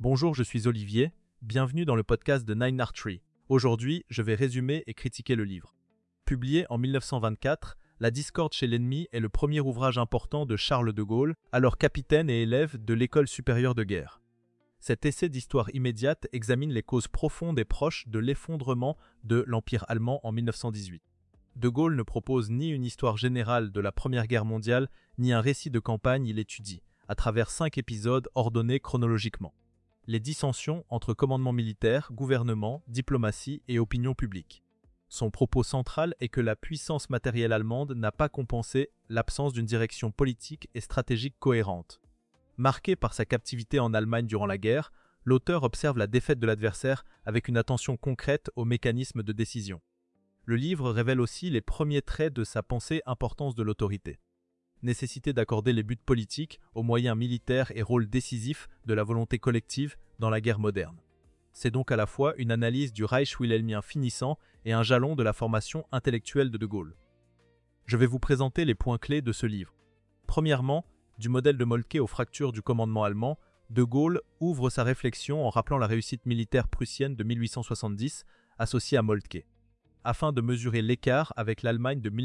Bonjour, je suis Olivier, bienvenue dans le podcast de Nine Archery. Aujourd'hui, je vais résumer et critiquer le livre. Publié en 1924, La discorde chez l'ennemi est le premier ouvrage important de Charles de Gaulle, alors capitaine et élève de l'École supérieure de guerre. Cet essai d'histoire immédiate examine les causes profondes et proches de l'effondrement de l'Empire allemand en 1918. De Gaulle ne propose ni une histoire générale de la Première Guerre mondiale, ni un récit de campagne, il étudie, à travers 5 épisodes ordonnés chronologiquement, les dissensions entre commandement militaire, gouvernement, diplomatie et opinion publique. Son propos central est que la puissance matérielle allemande n'a pas compensé l'absence d'une direction politique et stratégique cohérente. Marqué par sa captivité en Allemagne durant la guerre, l'auteur observe la défaite de l'adversaire avec une attention concrète aux mécanismes de décision. Le livre révèle aussi les premiers traits de sa pensée importance de l'autorité. Nécessité d'accorder les buts politiques aux moyens militaires et rôle décisif de la volonté collective dans la guerre moderne. C'est donc à la fois une analyse du Reich wilhelmien finissant et un jalon de la formation intellectuelle de Gaulle. Je vais vous présenter les points clés de ce livre. Premièrement, du modèle de Moltke aux fractures du commandement allemand, de Gaulle ouvre sa réflexion en rappelant la réussite militaire prussienne de 1870 associée à Moltke, afin de mesurer l'écart avec l'Allemagne de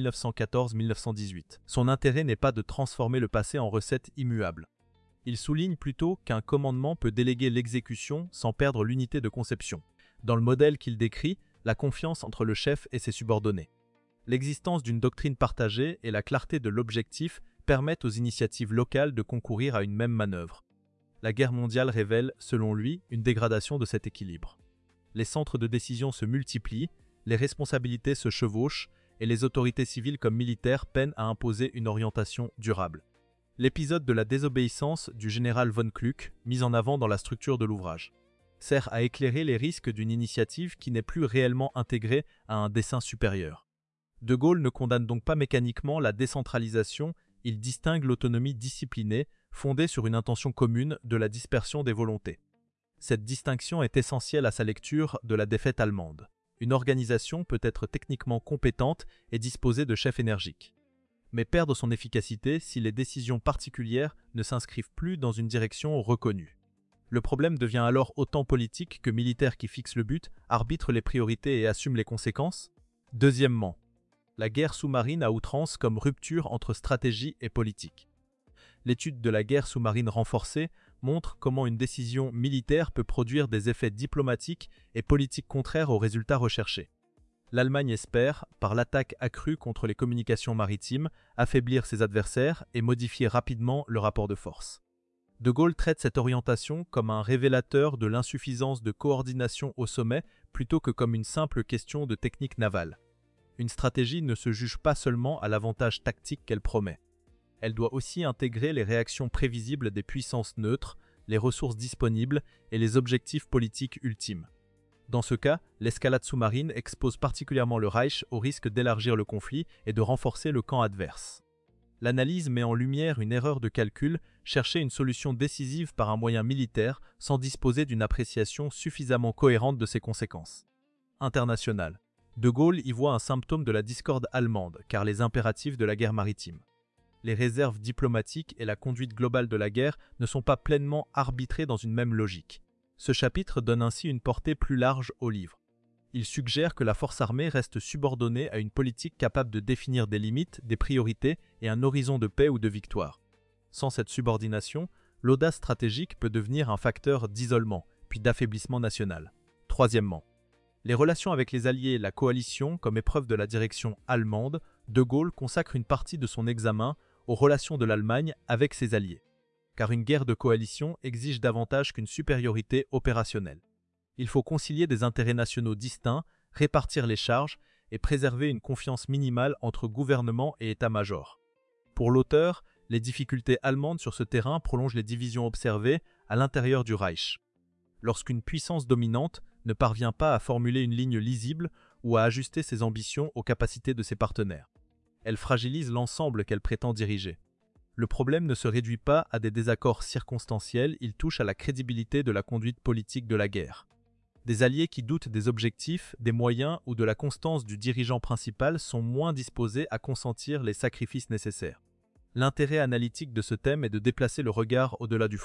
1914-1918. Son intérêt n'est pas de transformer le passé en recette immuable. Il souligne plutôt qu'un commandement peut déléguer l'exécution sans perdre l'unité de conception. Dans le modèle qu'il décrit, la confiance entre le chef et ses subordonnés. L'existence d'une doctrine partagée et la clarté de l'objectif permettent aux initiatives locales de concourir à une même manœuvre. La guerre mondiale révèle, selon lui, une dégradation de cet équilibre. Les centres de décision se multiplient, les responsabilités se chevauchent et les autorités civiles comme militaires peinent à imposer une orientation durable. L'épisode de la désobéissance du général von Kluck, mis en avant dans la structure de l'ouvrage, sert à éclairer les risques d'une initiative qui n'est plus réellement intégrée à un dessein supérieur. De Gaulle ne condamne donc pas mécaniquement la décentralisation, il distingue l'autonomie disciplinée, fondée sur une intention commune de la dispersion des volontés. Cette distinction est essentielle à sa lecture de la défaite allemande. Une organisation peut être techniquement compétente et disposer de chefs énergiques, mais perdre son efficacité si les décisions particulières ne s'inscrivent plus dans une direction reconnue. Le problème devient alors autant politique que militaire qui fixe le but, arbitre les priorités et assume les conséquences. Deuxièmement, la guerre sous-marine à outrance comme rupture entre stratégie et politique. L'étude de la guerre sous-marine renforcée montre comment une décision militaire peut produire des effets diplomatiques et politiques contraires aux résultats recherchés. L'Allemagne espère, par l'attaque accrue contre les communications maritimes, affaiblir ses adversaires et modifier rapidement le rapport de force. De Gaulle traite cette orientation comme un révélateur de l'insuffisance de coordination au sommet plutôt que comme une simple question de technique navale. Une stratégie ne se juge pas seulement à l'avantage tactique qu'elle promet. Elle doit aussi intégrer les réactions prévisibles des puissances neutres, les ressources disponibles et les objectifs politiques ultimes. Dans ce cas, l'escalade sous-marine expose particulièrement le Reich au risque d'élargir le conflit et de renforcer le camp adverse. L'analyse met en lumière une erreur de calcul, chercher une solution décisive par un moyen militaire sans disposer d'une appréciation suffisamment cohérente de ses conséquences. International. De Gaulle y voit un symptôme de la discorde allemande, car les impératifs de la guerre maritime, les réserves diplomatiques et la conduite globale de la guerre ne sont pas pleinement arbitrés dans une même logique. Ce chapitre donne ainsi une portée plus large au livre. Il suggère que la force armée reste subordonnée à une politique capable de définir des limites, des priorités et un horizon de paix ou de victoire. Sans cette subordination, l'audace stratégique peut devenir un facteur d'isolement, puis d'affaiblissement national. Troisièmement, les relations avec les alliés et la coalition comme épreuve de la direction allemande, De Gaulle consacre une partie de son examen aux relations de l'Allemagne avec ses alliés, car une guerre de coalition exige davantage qu'une supériorité opérationnelle. Il faut concilier des intérêts nationaux distincts, répartir les charges et préserver une confiance minimale entre gouvernement et état-major. Pour l'auteur, les difficultés allemandes sur ce terrain prolongent les divisions observées à l'intérieur du Reich. Lorsqu'une puissance dominante ne parvient pas à formuler une ligne lisible ou à ajuster ses ambitions aux capacités de ses partenaires, elle fragilise l'ensemble qu'elle prétend diriger. Le problème ne se réduit pas à des désaccords circonstanciels, il touche à la crédibilité de la conduite politique de la guerre. Des alliés qui doutent des objectifs, des moyens ou de la constance du dirigeant principal sont moins disposés à consentir les sacrifices nécessaires. L'intérêt analytique de ce thème est de déplacer le regard au-delà du front.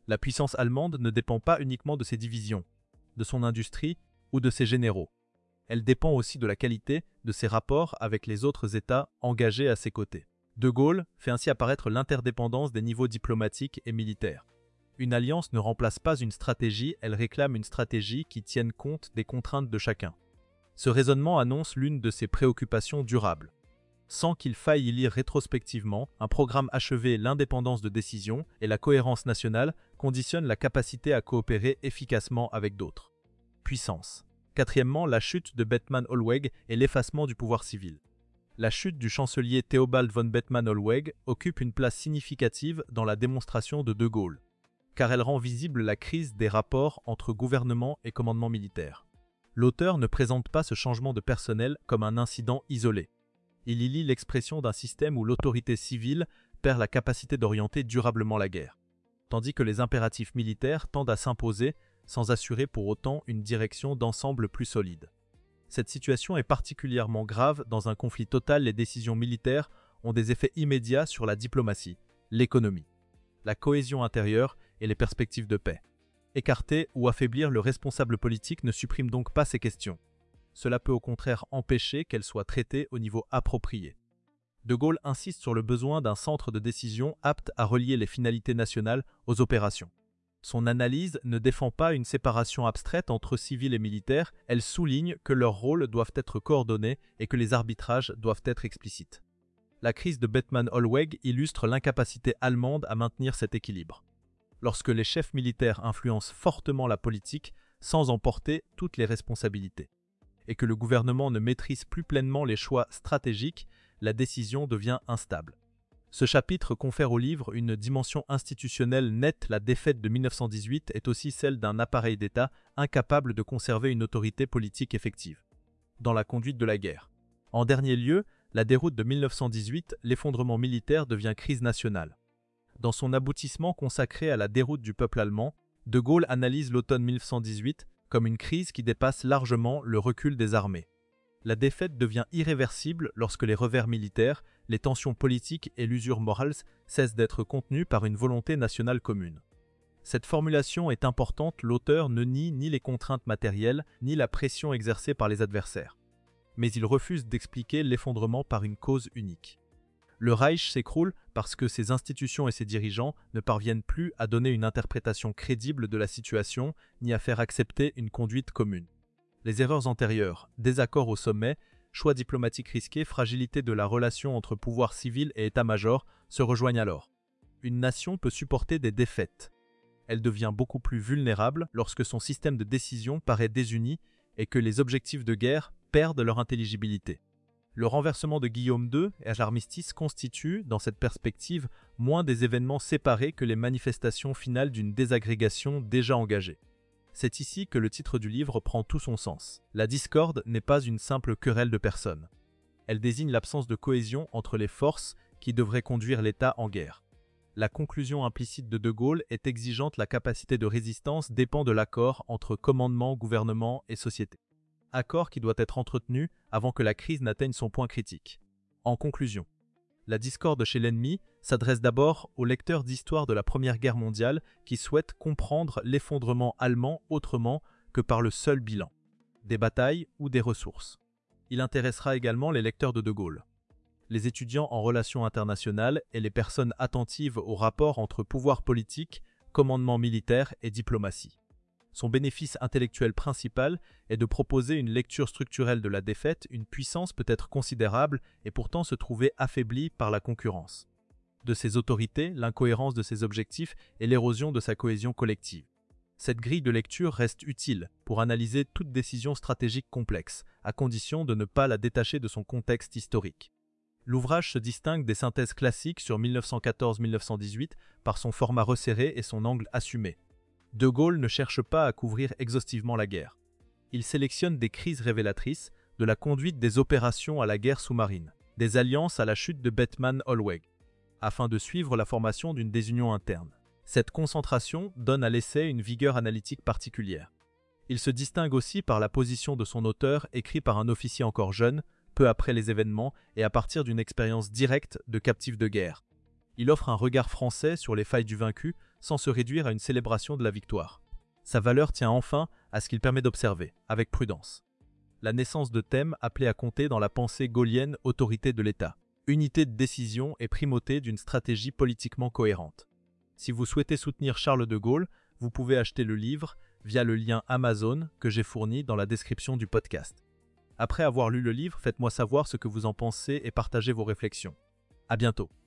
La puissance allemande ne dépend pas uniquement de ses divisions, de son industrie ou de ses généraux. Elle dépend aussi de la qualité de ses rapports avec les autres États engagés à ses côtés. De Gaulle fait ainsi apparaître l'interdépendance des niveaux diplomatiques et militaires. Une alliance ne remplace pas une stratégie, elle réclame une stratégie qui tienne compte des contraintes de chacun. Ce raisonnement annonce l'une de ses préoccupations durables. Sans qu'il faille y lire rétrospectivement, un programme achevé, l'indépendance de décision et la cohérence nationale conditionnent la capacité à coopérer efficacement avec d'autres. Puissance. Quatrièmement, la chute de Bethmann-Hollweg et l'effacement du pouvoir civil. La chute du chancelier Theobald von Bethmann-Hollweg occupe une place significative dans la démonstration de Gaulle, car elle rend visible la crise des rapports entre gouvernement et commandement militaire. L'auteur ne présente pas ce changement de personnel comme un incident isolé. Il y lit l'expression d'un système où l'autorité civile perd la capacité d'orienter durablement la guerre, tandis que les impératifs militaires tendent à s'imposer sans assurer pour autant une direction d'ensemble plus solide. Cette situation est particulièrement grave dans un conflit total. Les décisions militaires ont des effets immédiats sur la diplomatie, l'économie, la cohésion intérieure et les perspectives de paix. Écarter ou affaiblir le responsable politique ne supprime donc pas ces questions. Cela peut au contraire empêcher qu'elles soient traitées au niveau approprié. De Gaulle insiste sur le besoin d'un centre de décision apte à relier les finalités nationales aux opérations. Son analyse ne défend pas une séparation abstraite entre civils et militaires, elle souligne que leurs rôles doivent être coordonnés et que les arbitrages doivent être explicites. La crise de Bethmann-Hollweg illustre l'incapacité allemande à maintenir cet équilibre. Lorsque les chefs militaires influencent fortement la politique sans en porter toutes les responsabilités, et que le gouvernement ne maîtrise plus pleinement les choix stratégiques, la décision devient instable. Ce chapitre confère au livre une dimension institutionnelle nette. La défaite de 1918 est aussi celle d'un appareil d'État incapable de conserver une autorité politique effective dans la conduite de la guerre. En dernier lieu, la déroute de 1918, l'effondrement militaire devient crise nationale. Dans son aboutissement consacré à la déroute du peuple allemand, De Gaulle analyse l'automne 1918 comme une crise qui dépasse largement le recul des armées. La défaite devient irréversible lorsque les revers militaires, les tensions politiques et l'usure morale cessent d'être contenues par une volonté nationale commune. Cette formulation est importante, l'auteur ne nie ni les contraintes matérielles, ni la pression exercée par les adversaires. Mais il refuse d'expliquer l'effondrement par une cause unique. Le Reich s'écroule parce que ses institutions et ses dirigeants ne parviennent plus à donner une interprétation crédible de la situation, ni à faire accepter une conduite commune. Les erreurs antérieures, désaccords au sommet, choix diplomatiques risqués, fragilité de la relation entre pouvoir civil et état-major se rejoignent alors. Une nation peut supporter des défaites. Elle devient beaucoup plus vulnérable lorsque son système de décision paraît désuni et que les objectifs de guerre perdent leur intelligibilité. Le renversement de Guillaume II et l'armistice constituent, dans cette perspective, moins des événements séparés que les manifestations finales d'une désagrégation déjà engagée. C'est ici que le titre du livre prend tout son sens. La discorde n'est pas une simple querelle de personnes. Elle désigne l'absence de cohésion entre les forces qui devraient conduire l'État en guerre. La conclusion implicite de Gaulle est exigeante, la capacité de résistance dépend de l'accord entre commandement, gouvernement et société. Accord qui doit être entretenu avant que la crise n'atteigne son point critique. En conclusion, la discorde chez l'ennemi s'adresse d'abord aux lecteurs d'histoire de la Première Guerre mondiale qui souhaitent comprendre l'effondrement allemand autrement que par le seul bilan, des batailles ou des ressources. Il intéressera également les lecteurs de Gaulle, les étudiants en relations internationales et les personnes attentives au rapport entre pouvoir politique, commandement militaire et diplomatie. Son bénéfice intellectuel principal est de proposer une lecture structurelle de la défaite. Une puissance peut être considérable et pourtant se trouver affaiblie par la concurrence de ses autorités, l'incohérence de ses objectifs et l'érosion de sa cohésion collective. Cette grille de lecture reste utile pour analyser toute décision stratégique complexe, à condition de ne pas la détacher de son contexte historique. L'ouvrage se distingue des synthèses classiques sur 1914-1918 par son format resserré et son angle assumé. De Gaulle ne cherche pas à couvrir exhaustivement la guerre. Il sélectionne des crises révélatrices, de la conduite des opérations à la guerre sous-marine, des alliances à la chute de Bethmann-Hollweg, afin de suivre la formation d'une désunion interne. Cette concentration donne à l'essai une vigueur analytique particulière. Il se distingue aussi par la position de son auteur, écrit par un officier encore jeune, peu après les événements et à partir d'une expérience directe de captif de guerre. Il offre un regard français sur les failles du vaincu sans se réduire à une célébration de la victoire. Sa valeur tient enfin à ce qu'il permet d'observer, avec prudence. La naissance de thèmes appelés à compter dans la pensée gaullienne autorité de l'État, unité de décision et primauté d'une stratégie politiquement cohérente. Si vous souhaitez soutenir Charles de Gaulle, vous pouvez acheter le livre via le lien Amazon que j'ai fourni dans la description du podcast. Après avoir lu le livre, faites-moi savoir ce que vous en pensez et partagez vos réflexions. À bientôt.